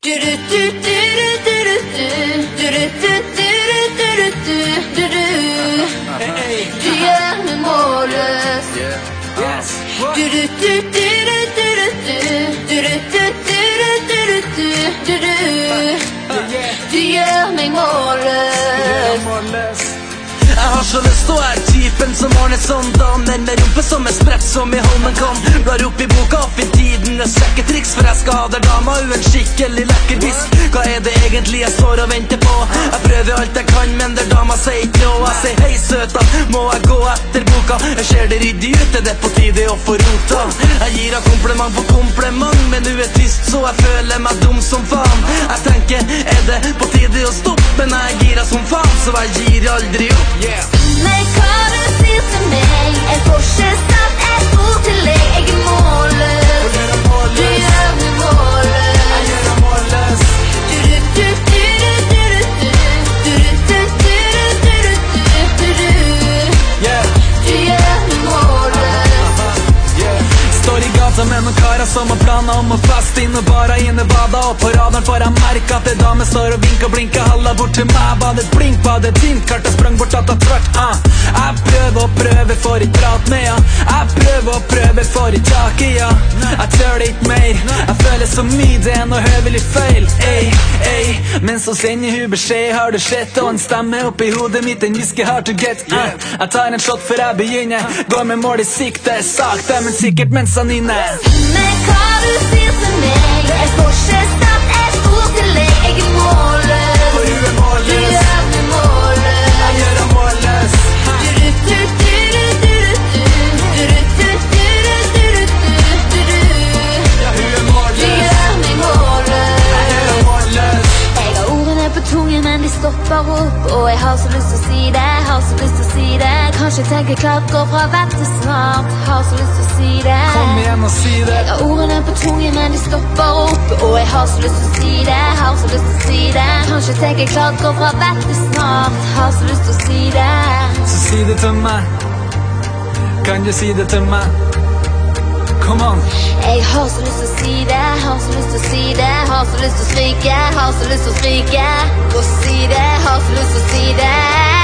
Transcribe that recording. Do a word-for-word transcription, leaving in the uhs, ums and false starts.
Du gjør meg målløs. Du gjør meg målløs. Jeg har så lyst til å være typen som ordner sånn damer med rumpe som er spredt som i Holmen kom. Blar opp i boka og finner tidenes sjekketriks, for jeg skader dama u en skikkelig lekker bisk. Hva er det egentlig jeg står og venter på? Jeg prøver alt jeg kan, men der dama sier ikke noe. Jeg sier hei søta, må jeg gå etter boka? Jeg ser det ryddig ut, er det på tide å få rota? Jeg gir henne kompliment på kompliment, men hun er tyst så jeg føler meg dum som faen. Jeg tenker, er det på tide å stoppe? Men jeg girer som faen, så jeg gir aldri opp. Men hva du sier til meg, jeg får ikke sagt et ord til deg. Jeg er målløs. Du gjør meg målløs. Jeg gjør meg målløs. Du gjør meg målløs. Står i gata med noen karer som har planer om å feste inn og bare inne bada. Og på radaren får jeg merke at det dame står og vinker og blinker. Halla bort til meg, bare et blink på det tint. Klart jeg sprang bort at jeg tvert. uh. Jeg prøver og prøver for i prat med ja. Jeg prøver og prøver for i tak i ja. Jeg tør det ikke mer. Jeg føler så mye det er noe høvelig feil. Ey, ey. Men så sender hun beskjed, har du sett? Og en stemme oppi hodet mitt, en whisky hard to get. uh. Jeg tar en shot før jeg begynner. Går med mål i sikte, sakte, men sikkert mens han inne. Men hva du sier til meg, jeg får ikke sagt et ord til deg. Jeg er målløs. For hun er målløs. Du gjør meg målløs. Jeg gjør meg målløs. Ja, hun er målløs. Du gjør meg målløs. Jeg gjør meg målløs. Jeg har ordene på tungen, men de stopper opp. Og jeg har så lyst til å si det, har så lyst til å si det. Kanskje tenker klart, går fra vett til snart. Har så lyst til å si det. Kom igjen og si det. Jeg har ordene på tungen, men de stopper opp. Og jeg har så lyst til å si det, har så lyst til å si det. Kanskje tenker klart, går fra vett til snart. Har så lyst til å si det. Så si det til meg. Kan du si det til meg? Come on. Jeg har så lyst til å si det, har så lyst til å si det. Har så lyst til å skrike, har så lyst til å skrike. Og si det, har så lyst til å si det.